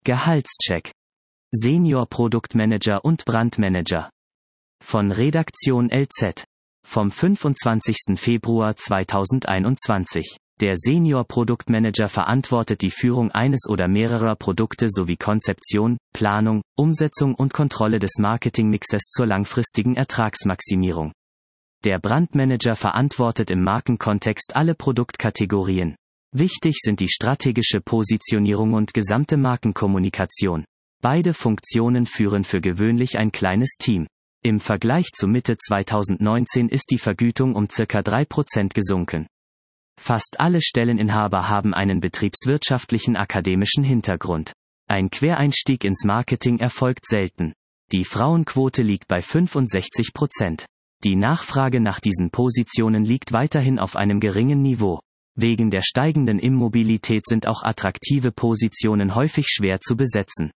Gehaltscheck. Senior Produktmanager und Brandmanager. Von Redaktion LZ. Vom 25. Februar 2021. Der Senior Produktmanager verantwortet die Führung eines oder mehrerer Produkte sowie Konzeption, Planung, Umsetzung und Kontrolle des Marketingmixes zur langfristigen Ertragsmaximierung. Der Brandmanager verantwortet im Markenkontext alle Produktkategorien. Wichtig sind die strategische Positionierung und gesamte Markenkommunikation. Beide Funktionen führen für gewöhnlich ein kleines Team. Im Vergleich zu Mitte 2019 ist die Vergütung um ca. 3% gesunken. Fast alle Stelleninhaber haben einen betriebswirtschaftlichen akademischen Hintergrund. Ein Quereinstieg ins Marketing erfolgt selten. Die Frauenquote liegt bei 65%. Die Nachfrage nach diesen Positionen liegt weiterhin auf einem geringen Niveau. Wegen der steigenden Immobilität sind auch attraktive Positionen häufig schwer zu besetzen.